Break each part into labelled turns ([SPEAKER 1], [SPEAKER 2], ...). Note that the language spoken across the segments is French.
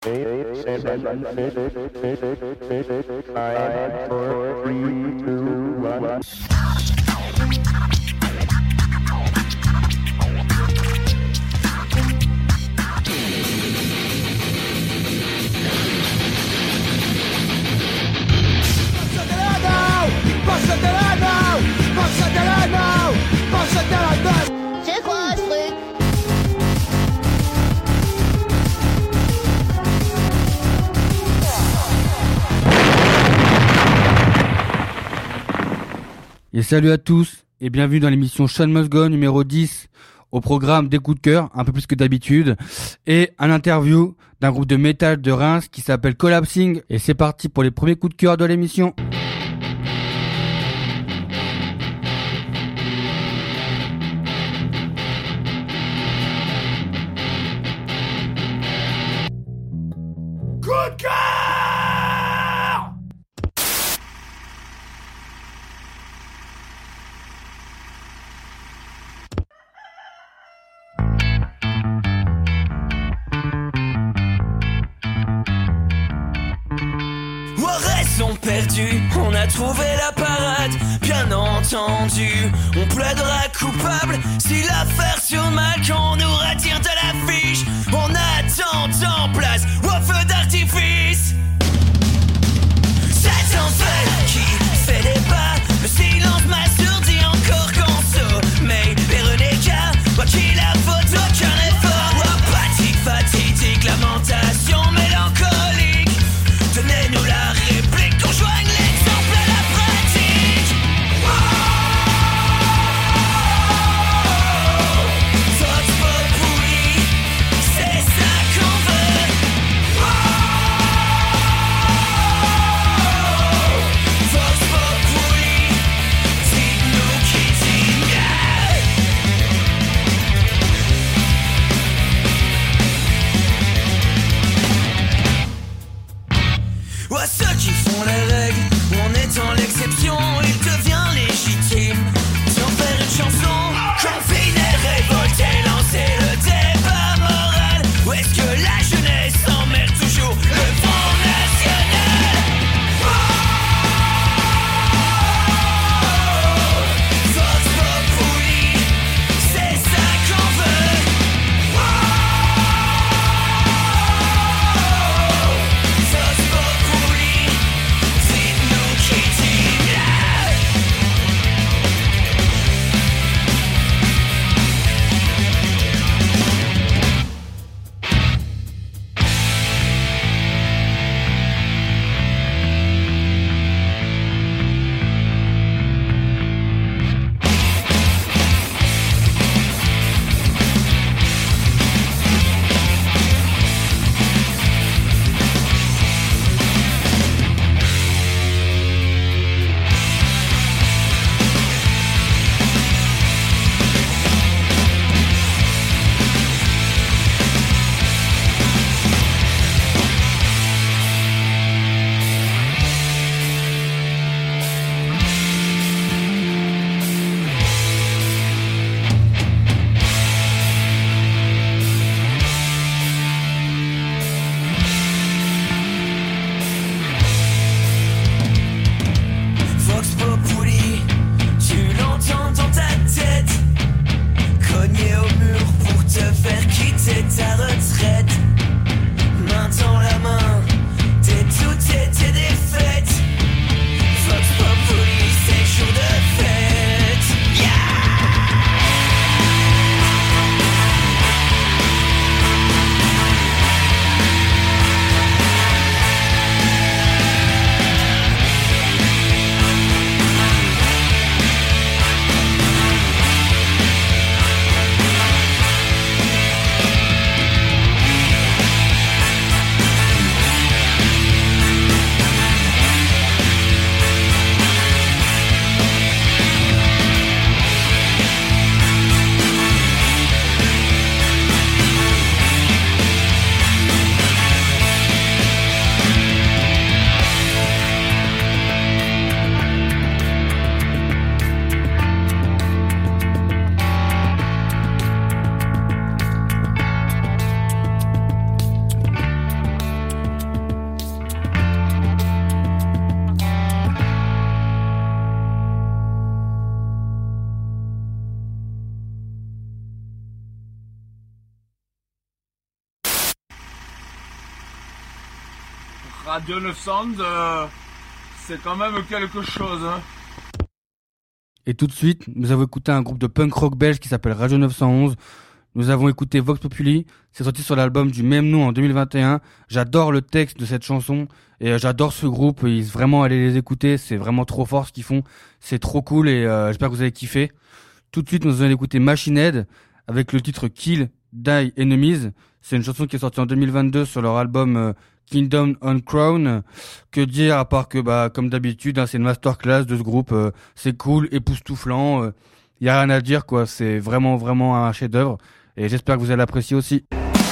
[SPEAKER 1] 8, 7, 6, 5, 4, 3, 2, 1.
[SPEAKER 2] C'est quoi ce truc?
[SPEAKER 3] Et salut à tous et bienvenue dans l'émission Sean Must Go numéro 10, au programme des coups de cœur, un peu plus que d'habitude, et un interview d'un groupe de métal de Reims qui s'appelle Collapsing, et c'est parti pour les premiers coups de cœur de l'émission.
[SPEAKER 4] Coup de cœur! Raison perdue, on a trouvé la parade, bien entendu, on plaidera coupable si l'affaire sur mal qu'on nous retire de l'affiche, on attend en place au feu d'artifice. Cet enfer qui fait débat, le silence m'assourdit encore qu'en sommeil. Les renégats, moi qui la faute, aucun effort. Apathique, fatidique, lamentation mélancolique. Donnez-nous la réplique, qu'on joigne l'exemple à la pratique. Vote populi, c'est ça qu'on veut.
[SPEAKER 5] Radio 911, c'est quand même quelque chose. Hein.
[SPEAKER 3] Et tout de suite, nous avons écouté un groupe de punk rock belge qui s'appelle Radio 911. Nous avons écouté Vox Populi. C'est sorti sur l'album du même nom en 2021. J'adore le texte de cette chanson et j'adore ce groupe. Vraiment, allez les écouter. C'est vraiment trop fort ce qu'ils font. C'est trop cool et j'espère que vous avez kiffé. Tout de suite, nous allons écouter Machine Head avec le titre Kill, Die, Enemies. C'est une chanson qui est sortie en 2022 sur leur album Kingdom on Crown. Que dire à part que, comme d'habitude, hein, c'est une masterclass de ce groupe. C'est cool, époustouflant. Y a rien à dire, quoi. C'est vraiment, vraiment un chef-d'œuvre. Et j'espère que vous allez l'apprécier aussi.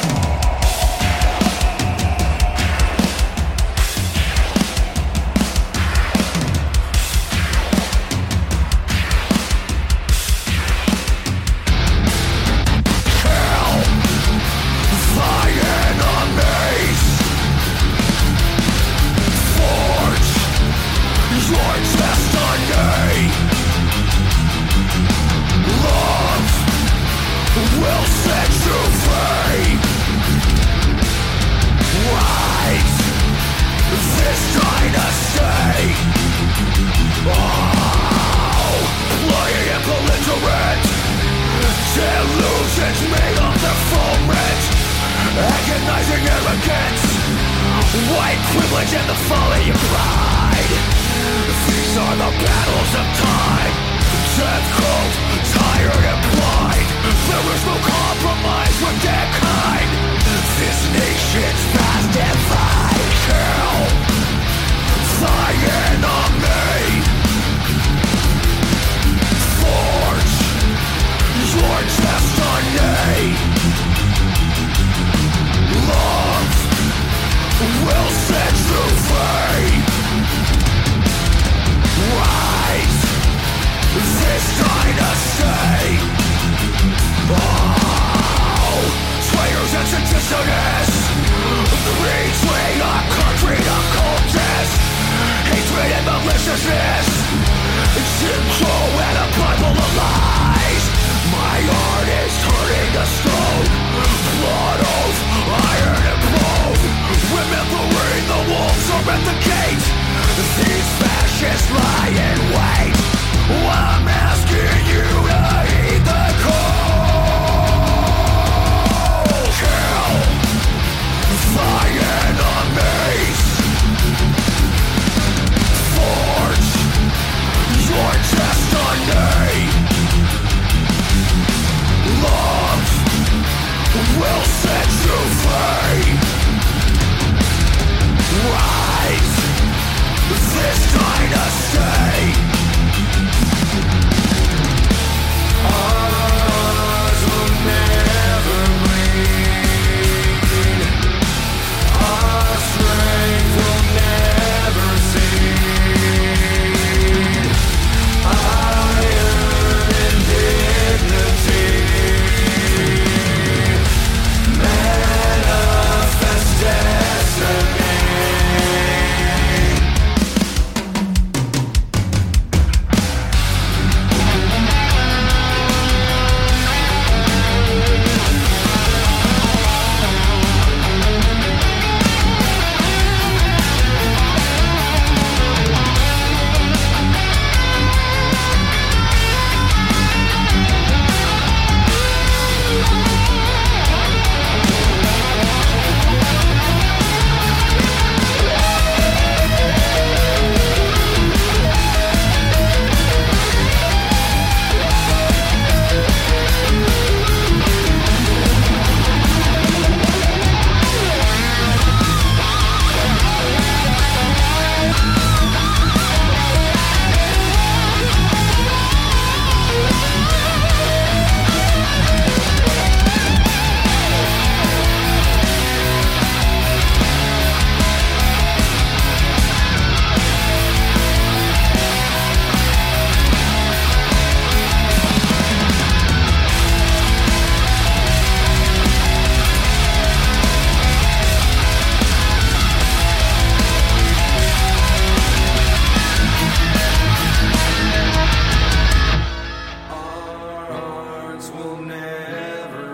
[SPEAKER 4] Will set you free. Right, this dynasty. Oh, playing in belligerent delusions made of the foment, agonizing arrogance, white privilege and the folly of pride. These are the battles of time. Death cold, tired and blind. There is no compromise with mankind. This nation's past divide. Kill thy enemy. Forge your destiny. Love will set you free. Rise this dynasty. Oh, traitors and seditionists, between our country to cultists, hatred and maliciousness, Jim Crow and a Bible of lies. My heart is turning to stone, blood oath, iron and bone. Remembering the wolves are at the gate, these fascists lie in wait. I'm asking you to heed the call. Kill thy enemies. Forge your destiny. Love will set you free. Rise this dynasty. Ours will never bleed. Our strength will never cede. Iron and dignity. Manifest destiny.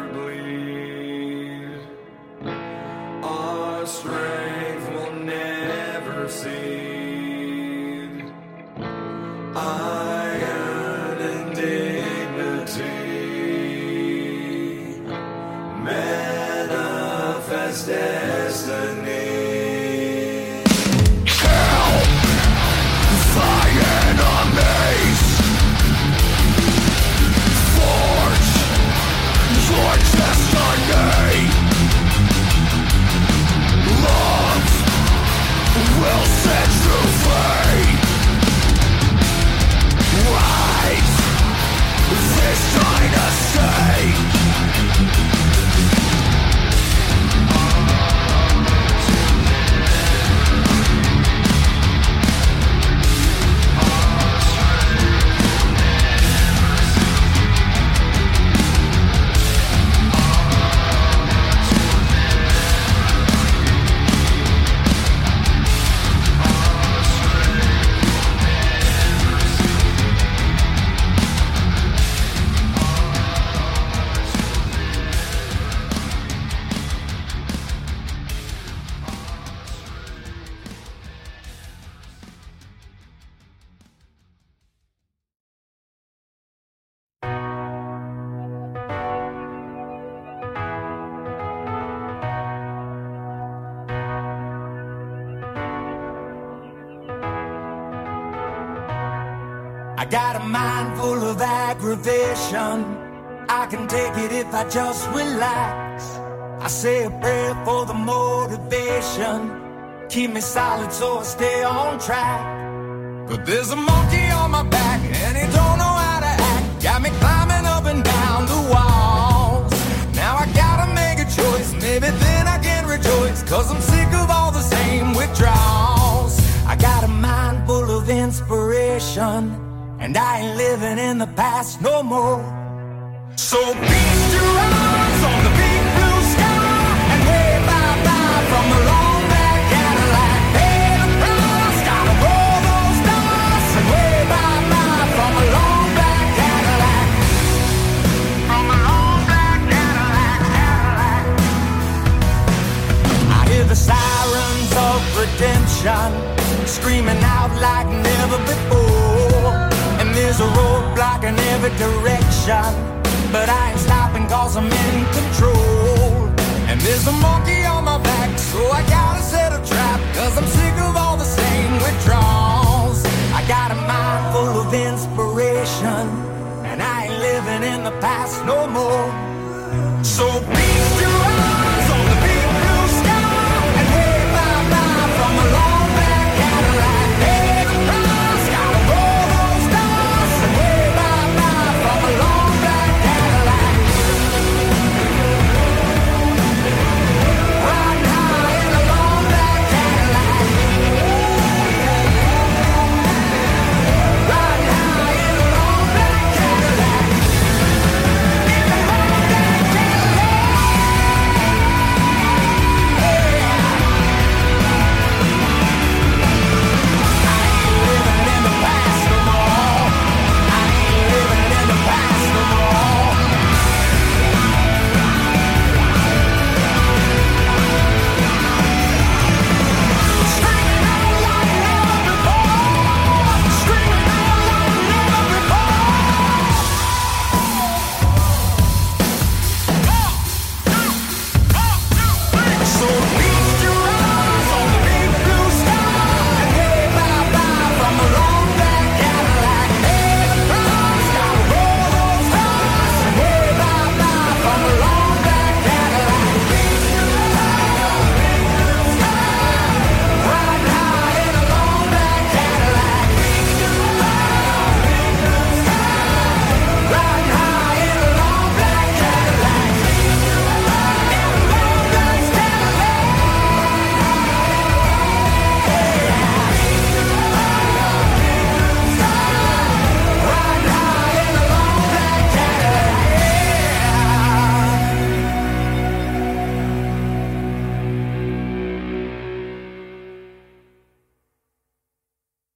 [SPEAKER 4] Our strength will never
[SPEAKER 6] seed, iron and dignity, manifest destiny.
[SPEAKER 7] Will set you free. Right, this dynasty.
[SPEAKER 4] I got a mind full of aggravation. I can take it if I just relax. I say a prayer for the motivation. Keep me solid so I stay on track. But there's a monkey on my back and he don't know how to act. Got me climbing up and down the walls. Now I gotta make a choice. Maybe then I can rejoice, 'cause I'm sick of all the same withdrawals. I got a mind full of inspiration, and I ain't living in the past no more. So beat your eyes on the big blue sky and wave bye-bye from the long black Cadillac. Pay the price, gotta roll those dice and wave bye-bye from the long black Cadillac. From the long black Cadillac, Cadillac. I hear the sirens of redemption screaming out like never before. And there's a roadblock in every direction, but I ain't stopping 'cause I'm in control. And there's a monkey on my back, so I gotta set a trap, 'cause I'm sick of all the same withdrawals. I got a mind full of inspiration, and I ain't living in the past no more. So feast your eyes on the big blue sky and wave bye-bye from a long black Cadillac. Pay the price, gotta roll those dice and wave bye-bye from a long black Cadillac. Riding high in a long black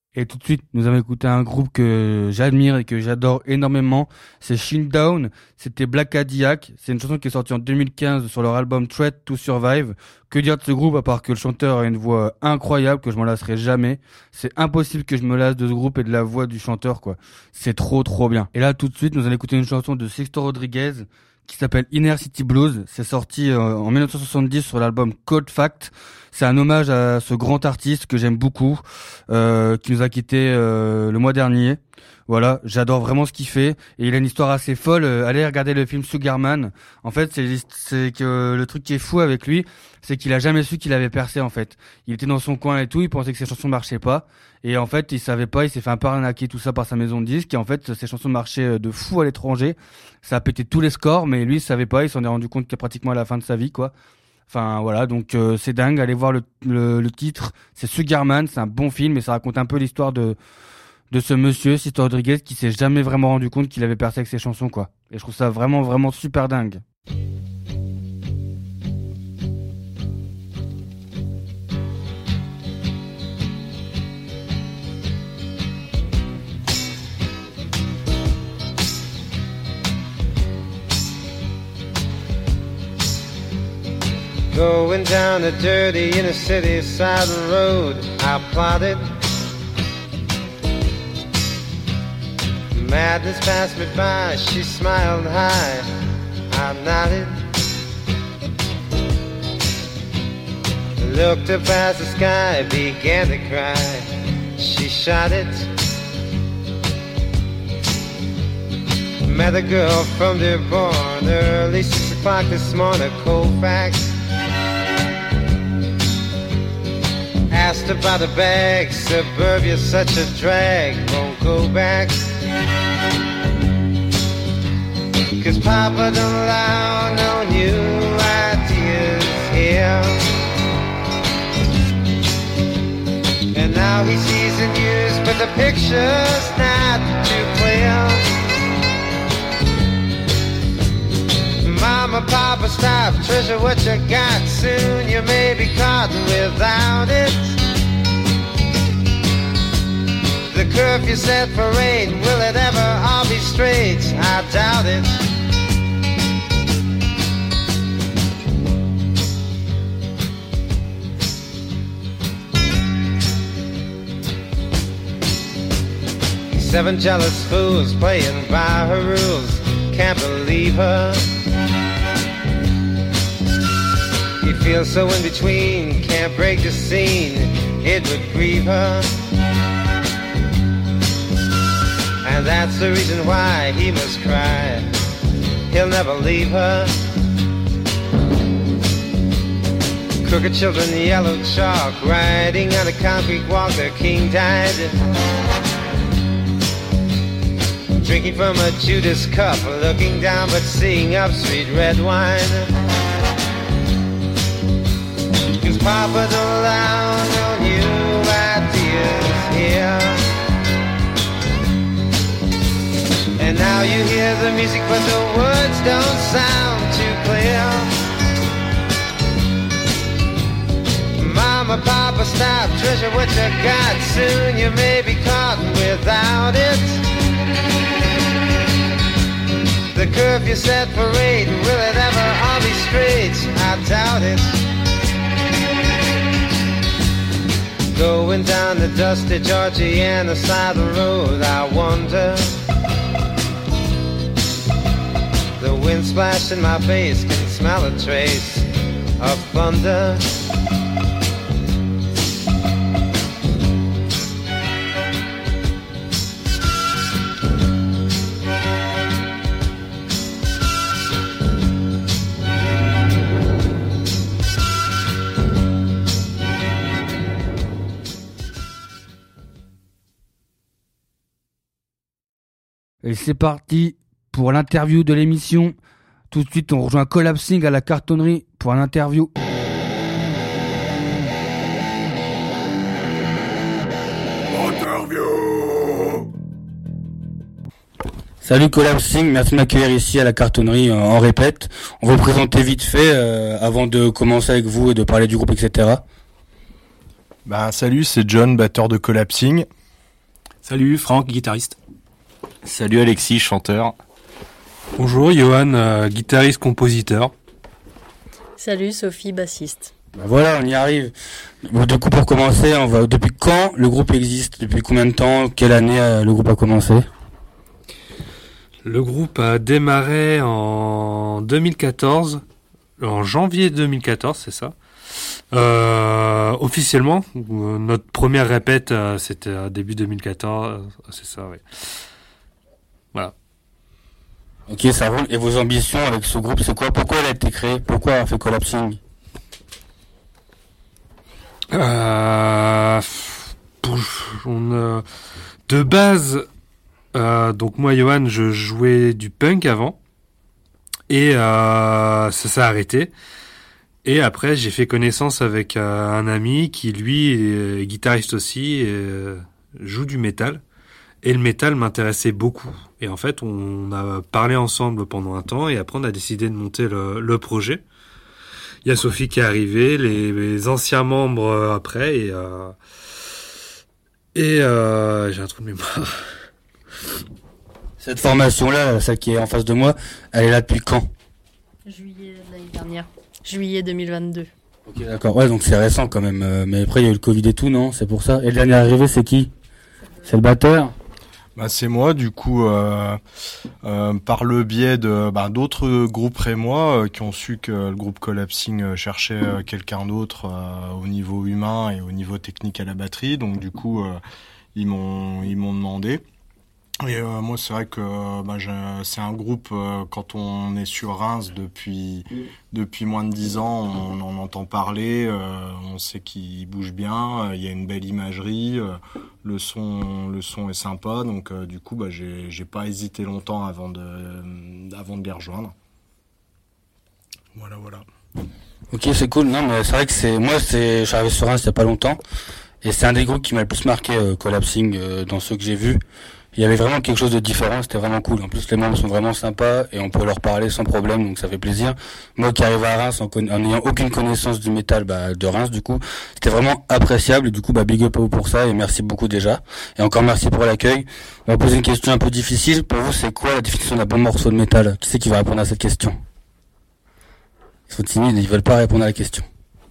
[SPEAKER 3] Et tout de suite, nous avons écouté un groupe que j'admire et que j'adore énormément. C'est Shinedown. C'était Black Cadillac. C'est une chanson qui est sortie en 2015 sur leur album Threat to Survive. Que dire de ce groupe à part que le chanteur a une voix incroyable, que je m'en lasserai jamais. C'est impossible que je me lasse de ce groupe et de la voix du chanteur, quoi. C'est trop bien. Et là, tout de suite, nous allons écouter une chanson de Sixto Rodriguez qui s'appelle Inner City Blues. C'est sorti en 1970 sur l'album Cold Fact. C'est un hommage à ce grand artiste que j'aime beaucoup, qui nous a quittés le mois dernier. Voilà, j'adore vraiment ce qu'il fait et il a une histoire assez folle. Allez regarder le film Sugarman. En fait, c'est que le truc qui est fou avec lui, c'est qu'il a jamais su qu'il avait percé en fait. Il était dans son coin et tout, il pensait que ses chansons marchaient pas et en fait, il savait pas, il s'est fait un peu arnaquer tout ça par sa maison de disques et en fait, ses chansons marchaient de fou à l'étranger. Ça a pété tous les scores mais lui il savait pas, il s'en est rendu compte que pratiquement à la fin de sa vie quoi. Enfin voilà, donc c'est dingue, allez voir le titre, c'est Sugarman, c'est un bon film et ça raconte un peu l'histoire de ce monsieur, Sixto Rodriguez, qui s'est jamais vraiment rendu compte qu'il avait percé avec ses chansons, quoi. Et je trouve ça vraiment super dingue.
[SPEAKER 8] Going down the dirty inner city side road, I plotted. Madness passed me by, she smiled high, I nodded. Looked up at the sky, began to cry, she shot it. Met a girl from Dearborn, early 6 o'clock this morning, Colfax. Asked about a bag, suburbia's such a drag, won't go back. Cause Papa don't allow no new ideas here. And now he sees the news, but the picture's not too clear. Mama, Papa, stop, treasure what you got. Soon you may be caught without it. The curfew set for 8, will it ever all be straight? I doubt it. Seven jealous fools playing by her rules, can't believe her. He feels so in between, can't break the scene, it would grieve her. And that's the reason why he must cry, he'll never leave her. Crooked children, yellow chalk, riding on a concrete walk, their king died. Drinking from a Judas cup, looking down but seeing up, sweet red wine. Cause Papa don't allow no new ideas here. And now you hear the music but the words don't sound too clear. Mama, Papa, stop, treasure what you got. Soon you may be caught without it. The curfew set for 8, will it ever all be straight? I doubt it. Going down the dusty Georgiana side of the road, I wonder. The wind splashed in my face, can smell a trace of thunder.
[SPEAKER 3] Et c'est parti pour l'interview de l'émission. Tout de suite, on rejoint Collapsing à la cartonnerie pour une interview. Salut Collapsing, merci de m'accueillir ici à la cartonnerie en répète. On va vous présenter vite fait avant de commencer avec vous et de parler du groupe, etc.
[SPEAKER 9] Salut, c'est John, batteur de Collapsing. Salut, Franck, guitariste.
[SPEAKER 10] Salut Alexis, chanteur.
[SPEAKER 11] Bonjour, Johan, guitariste-compositeur.
[SPEAKER 12] Salut, Sophie, bassiste.
[SPEAKER 3] Bah voilà, on y arrive. Bon, du coup, pour commencer, depuis quand le groupe existe? Depuis combien de temps? Quelle année le groupe a commencé?
[SPEAKER 11] Le groupe a démarré en 2014, en janvier 2014, c'est ça. Officiellement, notre première répète, c'était début 2014, c'est ça, oui. Voilà.
[SPEAKER 3] Ok, ça roule. Et vos ambitions avec ce groupe, c'est quoi? Pourquoi elle a été créée? Pourquoi on a fait Collapsing?
[SPEAKER 11] De base, donc moi, Johan, je jouais du punk avant, et ça s'est arrêté. Et après, j'ai fait connaissance avec un ami qui, lui, est guitariste aussi, et joue du métal. Et le métal m'intéressait beaucoup. Et en fait, on a parlé ensemble pendant un temps, et après, on a décidé de monter le projet. Il y a Sophie qui est arrivée, les anciens membres après, et j'ai un trou de mémoire.
[SPEAKER 3] Cette formation-là, celle qui est en face de moi, elle est là depuis quand?
[SPEAKER 12] Juillet de l'année dernière. Juillet 2022.
[SPEAKER 3] Ok, d'accord. Ouais, donc c'est récent quand même. Mais après, il y a eu le Covid et tout, non? C'est pour ça. Et le dernier arrivé, c'est qui? C'est le batteur?
[SPEAKER 13] C'est moi, du coup, par le biais de d'autres groupes rémois qui ont su que le groupe Collapsing cherchait quelqu'un d'autre au niveau humain et au niveau technique à la batterie. Donc du coup, ils m'ont demandé. Et moi, c'est vrai que c'est un groupe, quand on est sur Reims depuis moins de 10 ans, on en entend parler, on sait qu'il bouge bien, il y a une belle imagerie, le son est sympa, donc du coup, j'ai pas hésité longtemps avant de les rejoindre. Voilà.
[SPEAKER 3] Ok, c'est cool. Non, mais c'est vrai que je suis arrivé sur Reims il y a pas longtemps, et c'est un des groupes qui m'a le plus marqué, Collapsing, dans ceux que j'ai vus. Il y avait vraiment quelque chose de différent, c'était vraiment cool. En plus, les membres sont vraiment sympas et on peut leur parler sans problème, donc ça fait plaisir. Moi qui arrive à Reims en n'ayant aucune connaissance du métal de Reims, du coup, c'était vraiment appréciable. Et du coup, big up à vous pour ça et merci beaucoup déjà. Et encore merci pour l'accueil. On va poser une question un peu difficile. Pour vous, c'est quoi la définition d'un bon morceau de métal? Qui c'est qui va répondre à cette question? Ils sont timides, ils veulent pas répondre à la question.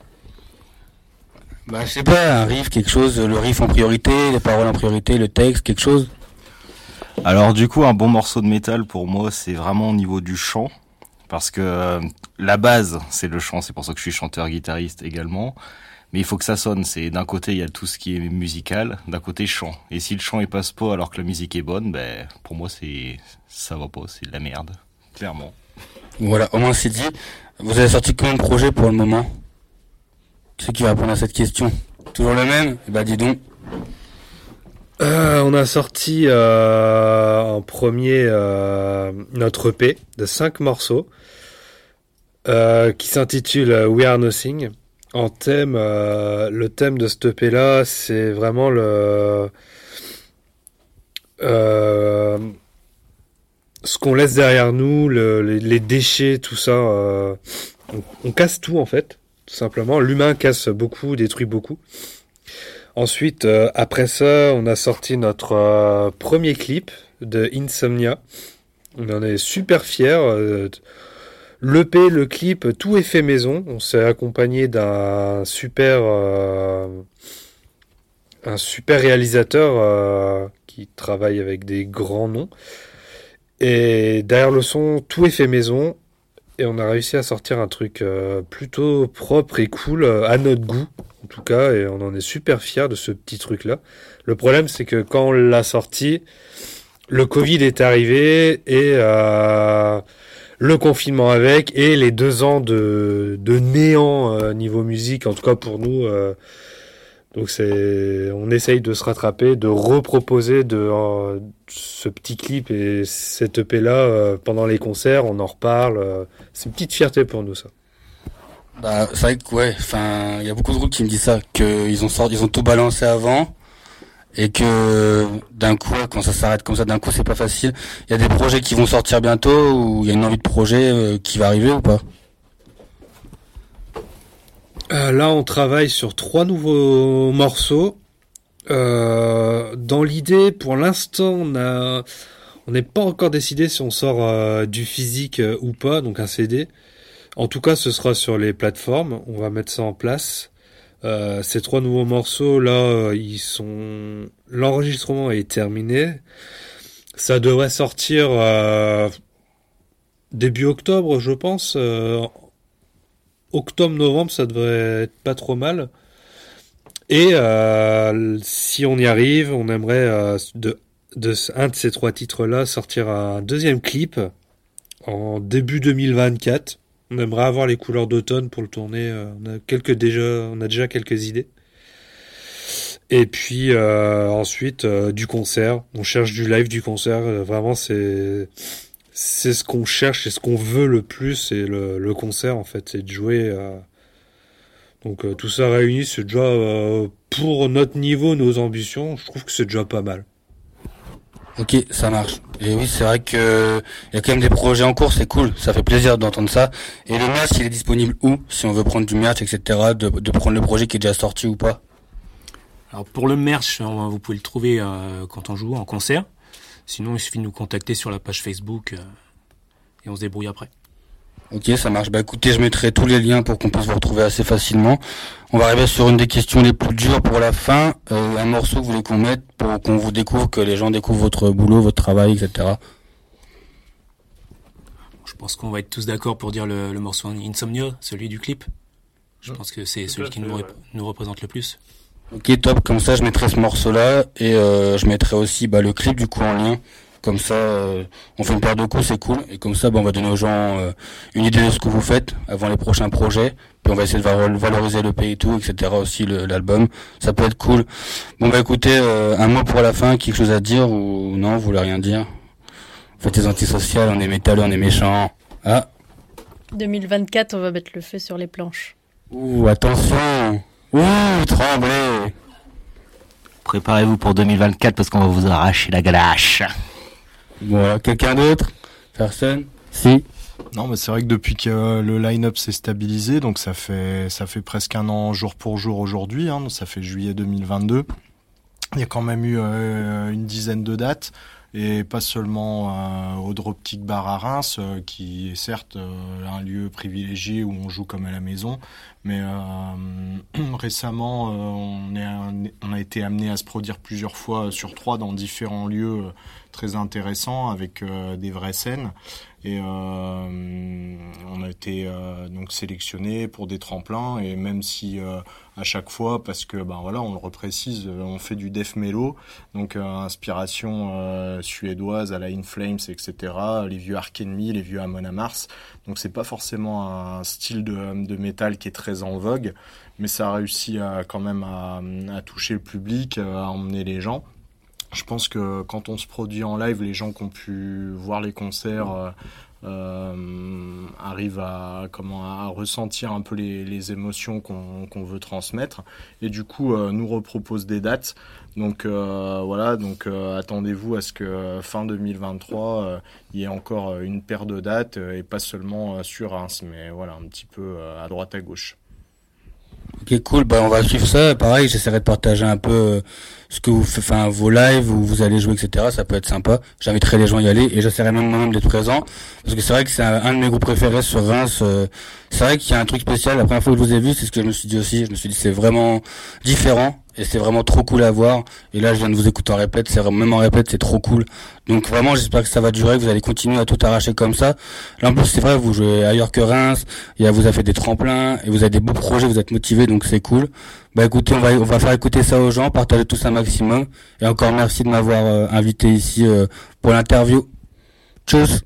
[SPEAKER 3] Je sais pas, un riff, quelque chose, le riff en priorité, les paroles en priorité, le texte, quelque chose.
[SPEAKER 10] Alors du coup, un bon morceau de métal pour moi, c'est vraiment au niveau du chant, parce que la base, c'est le chant, c'est pour ça que je suis chanteur-guitariste également, mais il faut que ça sonne, c'est d'un côté, il y a tout ce qui est musical, d'un côté chant, et si le chant il passe pas alors que la musique est bonne, pour moi ça va pas, c'est de la merde, clairement.
[SPEAKER 3] Voilà, au moins c'est dit. Vous avez sorti combien de projets pour le moment? Qui c'est qui va répondre à cette question? Toujours le même? Dis donc.
[SPEAKER 11] On a sorti en premier notre EP de 5 morceaux qui s'intitule We Are Nothing. En thème, le thème de cet EP là, c'est vraiment ce qu'on laisse derrière nous, les déchets, tout ça. On casse tout en fait, tout simplement. L'humain casse beaucoup, détruit beaucoup. Ensuite, après ça, on a sorti notre premier clip de Insomnia. On en est super fiers. L'EP, le clip, tout est fait maison. On s'est accompagné d'un super réalisateur qui travaille avec des grands noms. Et derrière le son, tout est fait maison. Et on a réussi à sortir un truc plutôt propre et cool, à notre goût. En tout cas, et on en est super fiers de ce petit truc-là. Le problème, c'est que quand on l'a sorti, le Covid est arrivé et le confinement avec et les 2 ans de néant niveau musique, en tout cas pour nous. Donc on essaye de se rattraper, de reproposer ce petit clip et cette EP-là pendant les concerts. On en reparle. C'est une petite fierté pour nous, ça.
[SPEAKER 3] C'est vrai que il y a beaucoup de groupes qui me disent ça, qu'ils ont tout balancé avant et que d'un coup, quand ça s'arrête comme ça, d'un coup, c'est pas facile. Il y a des projets qui vont sortir bientôt ou il y a une envie de projet qui va arriver ou pas?
[SPEAKER 11] Là, on travaille sur 3 nouveaux morceaux. Dans l'idée, pour l'instant, on n'est pas encore décidé si on sort du physique ou pas, donc un CD. En tout cas, ce sera sur les plateformes. On va mettre ça en place. Ces 3 nouveaux morceaux, là, l'enregistrement est terminé. Ça devrait sortir début octobre, je pense. Octobre-novembre, ça devrait être pas trop mal. Et si on y arrive, on aimerait de un de ces 3 titres-là sortir un deuxième clip en début 2024. On aimerait avoir les couleurs d'automne pour le tourner. On a déjà quelques idées. Et puis ensuite du concert. On cherche du live, du concert. Vraiment, c'est ce qu'on cherche, c'est ce qu'on veut le plus, c'est le concert en fait, c'est de jouer. Donc tout ça réuni, c'est déjà pour notre niveau, nos ambitions, je trouve que c'est déjà pas mal.
[SPEAKER 3] Ok, ça marche. Et oui, c'est vrai que il y a quand même des projets en cours, c'est cool, ça fait plaisir d'entendre ça. Et le merch, il est disponible où? Si on veut prendre du merch, etc., de prendre le projet qui est déjà sorti ou pas?
[SPEAKER 9] Alors pour le merch, vous pouvez le trouver quand on joue en concert. Sinon, il suffit de nous contacter sur la page Facebook et on se débrouille après.
[SPEAKER 3] Ok, ça marche. Bah écoutez, je mettrai tous les liens pour qu'on puisse vous retrouver assez facilement. On va arriver sur une des questions les plus dures pour la fin. Un morceau que vous voulez qu'on mette pour qu'on vous découvre, que les gens découvrent votre boulot, votre travail, etc.
[SPEAKER 9] Je pense qu'on va être tous d'accord pour dire le morceau Insomnia, celui du clip. Je pense que c'est celui qui nous représente le plus.
[SPEAKER 3] Ok, top. Comme ça, je mettrai ce morceau-là et je mettrai aussi le clip du coup en lien. Comme ça, on fait une paire de coups, c'est cool. Et comme ça, on va donner aux gens une idée de ce que vous faites avant les prochains projets. Puis on va essayer de valoriser le pays et tout, etc. aussi l'album. Ça peut être cool. Bon, écoutez, un mot pour la fin, quelque chose à dire ou non, vous voulez rien dire? Faites les antisociales, on est métalleux, on est méchants. Ah.
[SPEAKER 12] 2024, on va mettre le feu sur les planches.
[SPEAKER 3] Ouh, attention. Ouh, tremblez.
[SPEAKER 10] Préparez-vous pour 2024 parce qu'on va vous arracher la galache.
[SPEAKER 3] Voilà, quelqu'un d'autre? Personne? Si?
[SPEAKER 13] Non, mais c'est vrai que depuis que le line-up s'est stabilisé, donc ça fait presque un an jour pour jour aujourd'hui, hein, donc ça fait juillet 2022. Il y a quand même eu une dizaine de dates, et pas seulement au Dropkick Bar à Reims, qui est certes un lieu privilégié où on joue comme à la maison, mais récemment on a été amené à se produire plusieurs fois sur 3 dans différents lieux très intéressants avec des vraies scènes. Et on a été donc sélectionné pour des tremplins, et même si à chaque fois, parce que voilà, on le reprécise, on fait du death mellow, donc inspiration suédoise à la In Flames, etc., les vieux Ark Enemy, les vieux Amon Amarth, donc c'est pas forcément un style de métal qui est très en vogue, mais ça a réussi quand même à toucher le public, à emmener les gens. Je pense que quand on se produit en live, les gens qui ont pu voir les concerts arrivent à ressentir un peu les émotions qu'on veut transmettre, et du coup nous repropose des dates. Donc voilà, attendez-vous à ce que fin 2023 il y ait encore une paire de dates, et pas seulement sur Reims, mais voilà, un petit peu à droite à gauche.
[SPEAKER 3] Ok, cool. On va suivre ça. Pareil, j'essaierai de partager un peu ce que vous faites, vos lives où vous allez jouer, etc. Ça peut être sympa. J'inviterai les gens à y aller, et j'essaierai même moi-même d'être présent, parce que c'est vrai que c'est un de mes groupes préférés sur Reims. C'est vrai qu'il y a un truc spécial. La première fois que je vous ai vu, c'est ce que je me suis dit aussi. Je me suis dit, c'est vraiment différent, et c'est vraiment trop cool à voir. Et là, je viens de vous écouter en répète. Même en répète, c'est trop cool. Donc vraiment, j'espère que ça va durer, que vous allez continuer à tout arracher comme ça. Là, en plus, c'est vrai, vous jouez ailleurs que Reims. Vous avez fait des tremplins, et vous avez des beaux projets, vous êtes motivés, donc c'est cool. Écoutez, on va faire écouter ça aux gens, partager tout ça un maximum. Et encore merci de m'avoir invité ici pour l'interview. Tchuss.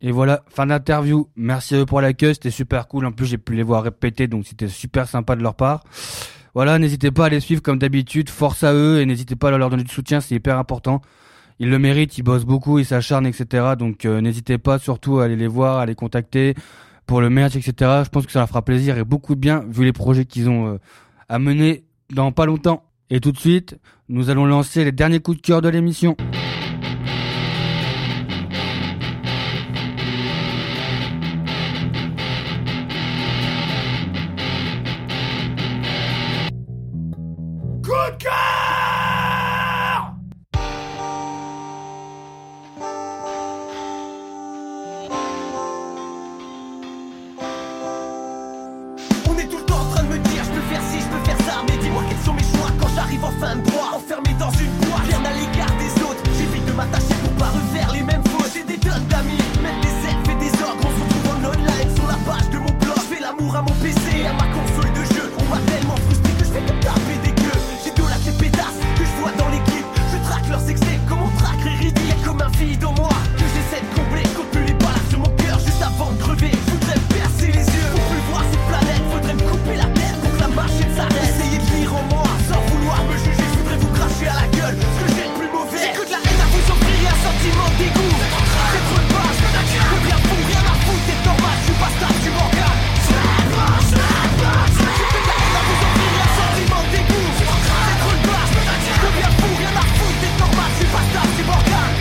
[SPEAKER 3] Et voilà, fin d'interview. Merci à eux pour l'accueil, c'était super cool. En plus, j'ai pu les voir répéter, donc c'était super sympa de leur part. Voilà, n'hésitez pas à les suivre comme d'habitude. Force à eux et n'hésitez pas à leur donner du soutien, c'est hyper important. Ils le méritent, ils bossent beaucoup, ils s'acharnent, etc. Donc n'hésitez pas surtout à aller les voir, à les contacter pour le merch, etc. Je pense que ça leur fera plaisir et beaucoup de bien vu les projets qu'ils ont à mener dans pas longtemps. Et tout de suite, nous allons lancer les derniers coups de cœur de l'émission.
[SPEAKER 7] Coup de cœur!
[SPEAKER 4] On est tout le temps en train de me dire je peux faire ci, je peux faire ça. Mais dis-moi quels sont mes choix quand j'arrive en fin de mois. Enfermé dans une boîte, bien à l'égard des autres. J'évite de m'attacher pour pas refaire les mêmes fautes. J'ai des tonnes d'amis, même des elfes et des ogres. On se retrouve en online sur la page de mon blog. Je fais l'amour à mon PC, à ma console de jeu. On m'a tellement frustré que je fais que taper des gueux. J'ai de la clé pétasse que je vois dans l'équipe. Je traque leurs excès comme on traquerait Riddick. Y'a comme un vide en moi que j'essaie de combler. Compte plus les balles sur mon cœur juste avant de crever. Je voudrais me percer les yeux pour plus voir ces planètes. Faudrait me couper la tête pour que la machine s'arrête. Essayez de lire en moi sans vouloir me juger. Je voudrais vous cracher à la gueule ce que j'ai de plus mauvais. J'ai que de la haine à vous offrir et un sentiment de dégoût. C'est trop de base, je bien fou, rien à foutre. T'es normal, je suis pas stable, tu m'en gagnes. J'ai que de la haine à vous offrir et un sentiment de dégoût. C'est trop de base, je bien fou, rien à foutre. T'es normal, je suis pas stable, tu m'en gagnes.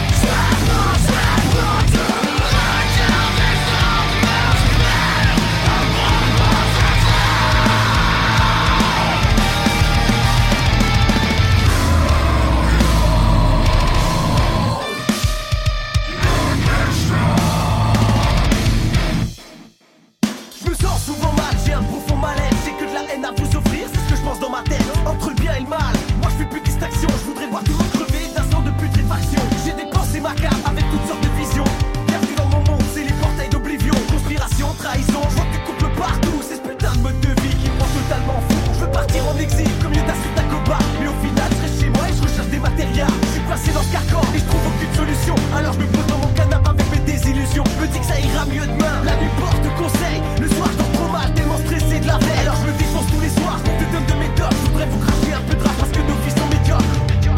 [SPEAKER 4] Je me sens souvent mal, j'ai un profond mal-être. J'ai que de la haine à vous offrir, c'est ce que je pense dans ma tête. Entre le bien et le mal, moi je fais plus de distinction. Je voudrais voir tout le monde crever d'un sang de putréfaction. J'ai des pensées macabres avec toutes sortes de visions. Bienvenue dans mon monde, c'est les portails d'oblivion. Conspiration, trahison, je vois que tu coupes partout. C'est ce putain de mode de vie qui me rend totalement fou. Je veux partir en exil comme Yoda sur Tacoba. Mais au final, je reste chez moi et je recherche des matérias. Je suis placé dans ce carcan et je trouve aucune solution. Alors je me pose dans mon canapé avec mes désillusions. Je me dis que ça ira mieux demain. La nuit porte conseil, le soir je dors trop mal, tellement stressé de la veille. Alors je me défonce tous les soirs, je te donne de mes tops. Je voudrais vous cracher un peu de rap parce que nos vies sont médiocres.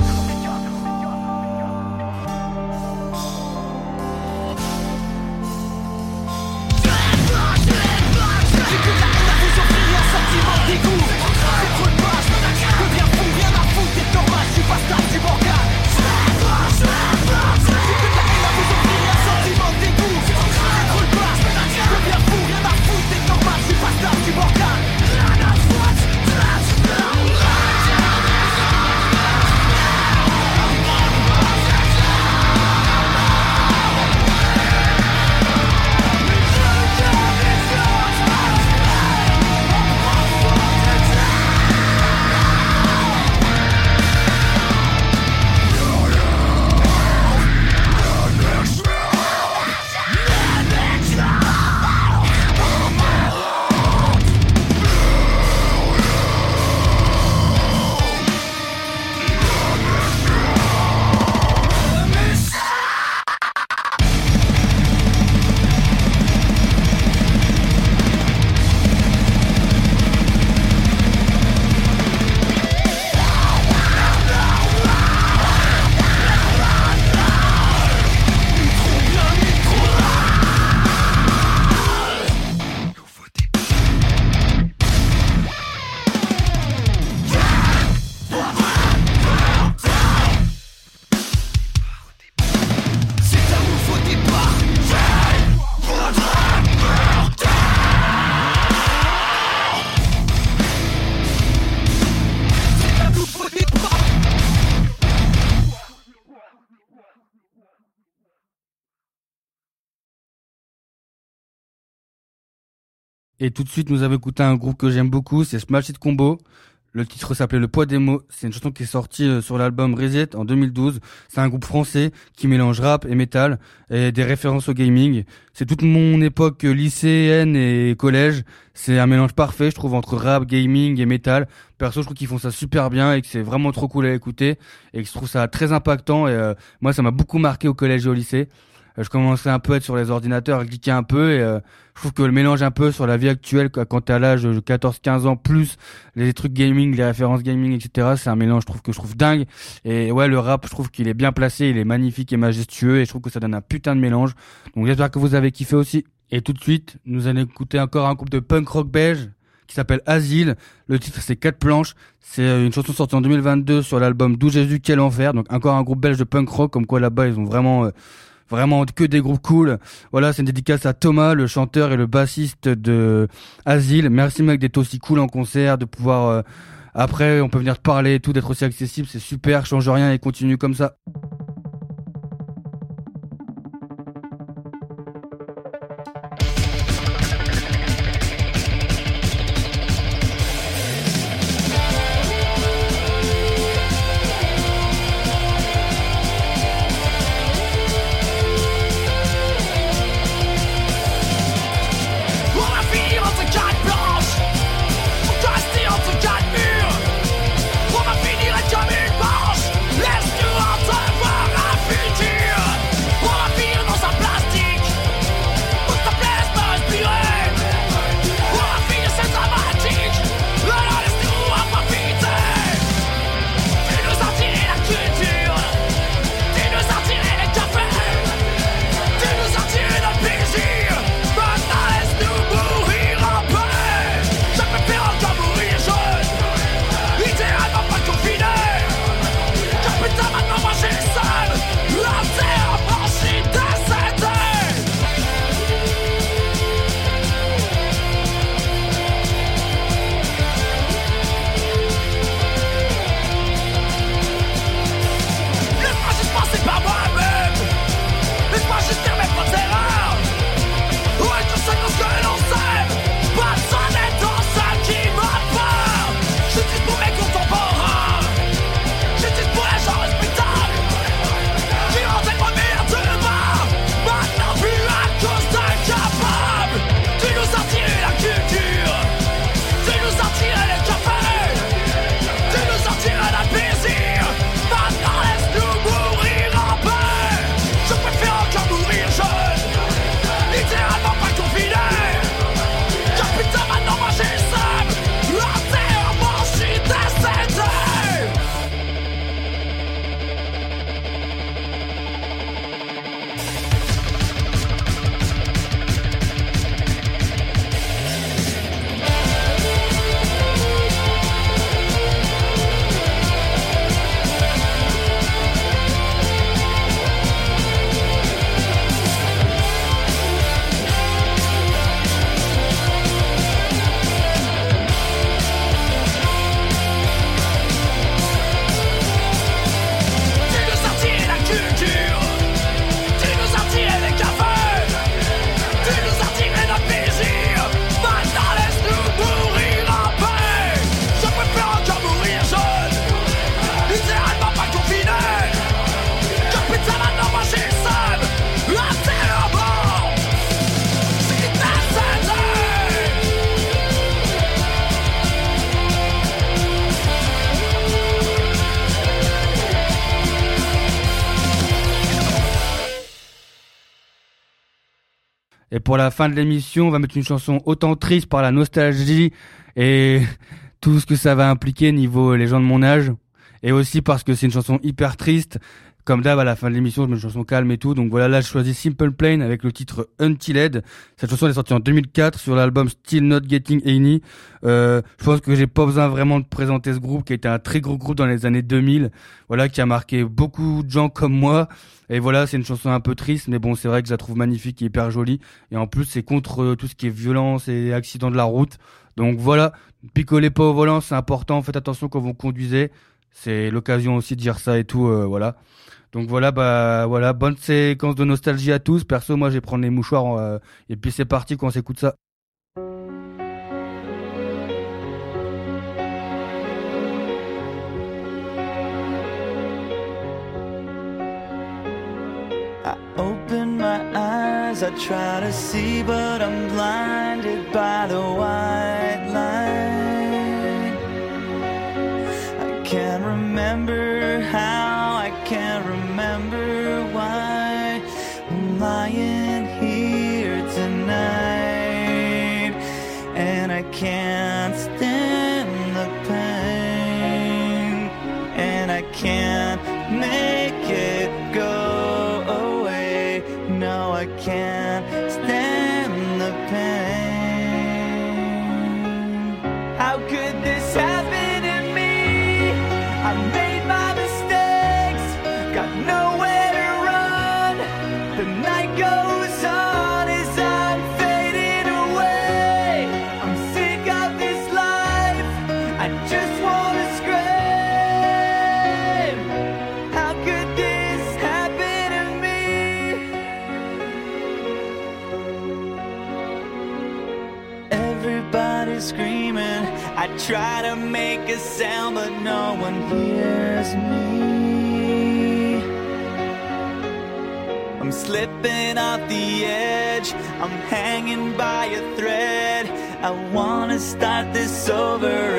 [SPEAKER 4] J'ai que de la haine à vous offrir et un sentiment de dégoût. C'est trop de base, je bien fou, rien à foutre. T'es normal, je suis pas stable, tu m'en gagnes. J'ai que de la haine à vous offrir et un sentiment de dégoût. C'est trop de base, je bien fou, rien à foutre. T'es normal, je suis pas stable, tu m'en gagnes.
[SPEAKER 3] Et tout de suite, nous avons écouté un groupe que j'aime beaucoup, c'est Smash Hit Combo. Le titre s'appelait Le Poids des mots. C'est une chanson qui est sortie sur l'album Reset en 2012. C'est un groupe français qui mélange rap et métal et des références au gaming. C'est toute mon époque lycéenne et collège. C'est un mélange parfait, je trouve, entre rap, gaming et métal. Perso, je trouve qu'ils font ça super bien et que c'est vraiment trop cool à écouter et que je trouve ça très impactant. Et moi, ça m'a beaucoup marqué au collège et au lycée. je commençais un peu à être sur les ordinateurs, à cliquer un peu, et je trouve que le mélange un peu sur la vie actuelle, quand t'es à l'âge de 14-15 ans, plus les trucs gaming, les références gaming, etc., c'est un mélange que je trouve dingue. Et ouais, le rap, je trouve qu'il est bien placé, il est magnifique et majestueux, et je trouve que ça donne un putain de mélange. Donc j'espère que vous avez kiffé aussi. Et tout de suite, nous allons écouter encore un groupe de punk rock belge qui s'appelle Asile. Le titre, c'est 4 planches. C'est une chanson sortie en 2022 sur l'album D'où Jésus, quel enfer. Donc encore un groupe belge de punk rock, comme quoi là-bas ils ont vraiment que des groupes cool. Voilà, c'est une dédicace à Thomas, le chanteur et le bassiste de Asile. Merci mec d'être aussi cool en concert, de pouvoir après on peut venir te parler et tout, d'être aussi accessible, c'est super, change rien et continue comme ça. Et pour la fin de l'émission, on va mettre une chanson autant triste par la nostalgie et tout ce que ça va impliquer niveau les gens de mon âge. Et aussi parce que c'est une chanson hyper triste. Comme d'hab, à la fin de l'émission, je mets une chanson calme et tout. Donc voilà, là, je choisis Simple Plan avec le titre Untitled. Cette chanson, elle est sortie en 2004 sur l'album Still Not Getting Any. Je pense que j'ai pas besoin vraiment de présenter ce groupe qui était un très gros groupe dans les années 2000. Voilà, qui a marqué beaucoup de gens comme moi. Et voilà, c'est une chanson un peu triste, mais bon, c'est vrai que je la trouve magnifique et hyper jolie. Et en plus, c'est contre tout ce qui est violence et accident de la route. Donc voilà, picolez pas au volant, c'est important. Faites attention quand vous conduisez. C'est l'occasion aussi de dire ça et tout, voilà. Donc voilà, voilà, bonne séquence de nostalgie à tous. Perso, moi, je vais prendre les mouchoirs et puis c'est parti quand on s'écoute ça.
[SPEAKER 14] I open my eyes, I try to see, but I'm blinded by the white line. I can't remember how, I can't remember why. lying here tonight, and I can't stand the pain, and I can't make it go away. No, I can't stand the pain. How could this happen to me? I made my mistakes, got nowhere to run. The night goes on as I'm fading away. I'm sick of this life, I just wanna scream. How could this happen to me? Everybody's screaming, I try to make a sound but no one hears me. I'm slipping off the edge, I'm hanging by a thread. I wanna start this over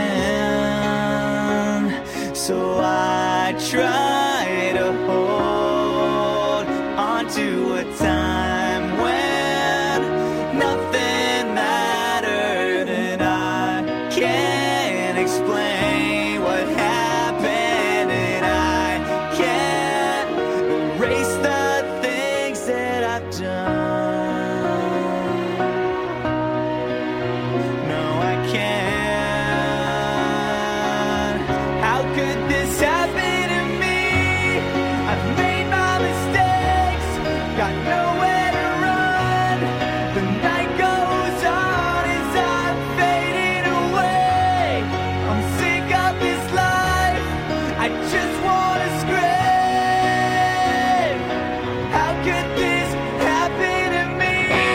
[SPEAKER 14] again. So I try to hold on to a time when nothing mattered, and I can't explain what happened, and I can't erase the things that I've done. No, I can't. How could this happen to me? I've made my mistakes, got nowhere to run. The night goes on as I'm fading away. I'm sick of this life, I just wanna scream. How could this happen to me?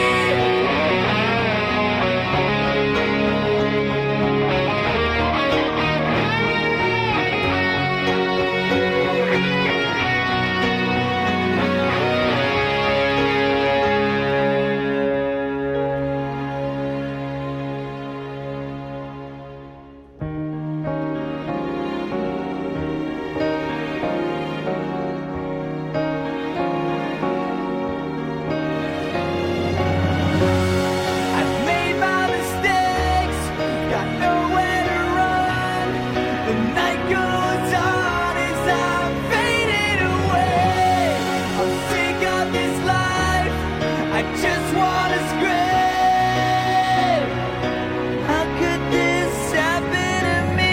[SPEAKER 14] I've made my mistakes, got nowhere to run. The night goes on as I'm fading away. I'm sick of this life, I just wanna scream. How could this happen to me?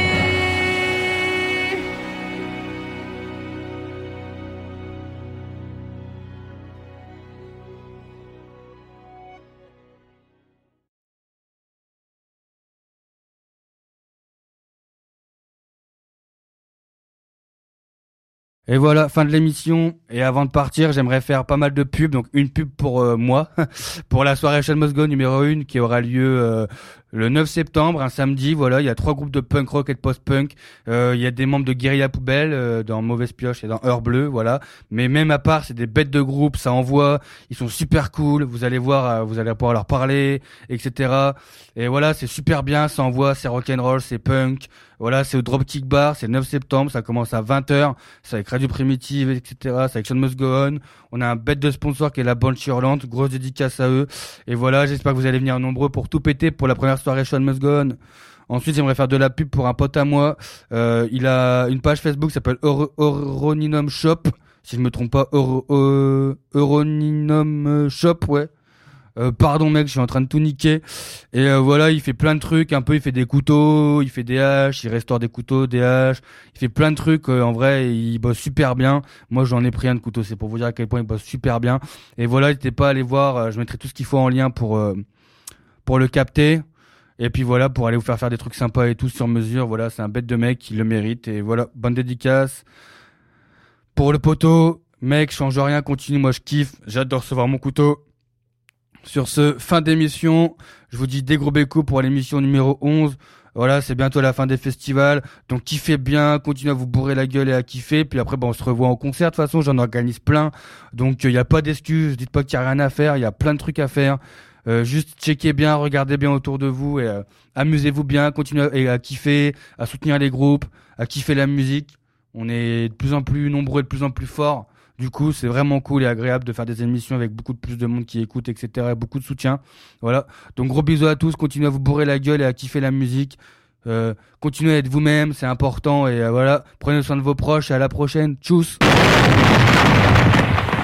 [SPEAKER 3] Et voilà, fin de l'émission. Et avant de partir, j'aimerais faire pas mal de pubs. Donc une pub pour moi, pour la soirée Sean Must Go numéro 1 qui aura lieu le 9 septembre, un samedi. Voilà, il y a 3 groupes de punk rock et de post-punk. Il y a des membres de Guérilla Poubelle dans Mauvaise Pioche et dans Heure Bleue, voilà. Mais même à part, c'est des bêtes de groupe, ça envoie. Ils sont super cool. Vous allez voir, vous allez pouvoir leur parler, etc. Et voilà, c'est super bien, ça envoie, c'est rock'n'roll, c'est punk. Voilà, c'est au Dropkick Bar, c'est le 9 septembre, ça commence à 20h, c'est avec Radio Primitive, etc., c'est avec Sean Must Go On. On a un bête de sponsor qui est la Banshee Hurlante, grosse dédicace à eux. Et voilà, j'espère que vous allez venir nombreux pour tout péter pour la première soirée Sean Must Go On. Ensuite, j'aimerais faire de la pub pour un pote à moi. Il a une page Facebook qui s'appelle Euroninum Shop, si je me trompe pas, Euroninum Shop, ouais. Pardon mec, je suis en train de tout niquer. Et voilà, il fait plein de trucs, un peu il fait des couteaux, il fait des haches, il restaure des couteaux, des haches, il fait plein de trucs, en vrai, il bosse super bien. Moi j'en ai pris un de couteau, c'est pour vous dire à quel point il bosse super bien. Et voilà, n'hésitez pas à aller voir, je mettrai tout ce qu'il faut en lien pour le capter. Et puis voilà, pour aller vous faire des trucs sympas et tout sur mesure. Voilà, c'est un bête de mec, il le mérite. Et voilà, bonne dédicace. Pour le poteau, mec, change rien, continue, moi je kiffe, j'ai hâte de recevoir mon couteau. Sur ce, fin d'émission, je vous dis des gros bécos pour l'émission numéro 11. Voilà, c'est bientôt la fin des festivals. Donc kiffez bien, continuez à vous bourrer la gueule et à kiffer. Puis après, on se revoit en concert. De toute façon, j'en organise plein. Donc il n'y a pas d'excuses, dites pas qu'il n'y a rien à faire. Il y a plein de trucs à faire. Juste checkez bien, regardez bien autour de vous et amusez-vous bien. Continuez à kiffer, à soutenir les groupes, à kiffer la musique. On est de plus en plus nombreux et de plus en plus forts. Du coup, c'est vraiment cool et agréable de faire des émissions avec beaucoup de plus de monde qui écoute, etc. Et beaucoup de soutien. Voilà. Donc gros bisous à tous. Continuez à vous bourrer la gueule et à kiffer la musique. Continuez à être vous-même, c'est important. Et voilà. Prenez soin de vos proches et à la prochaine. Tchuss.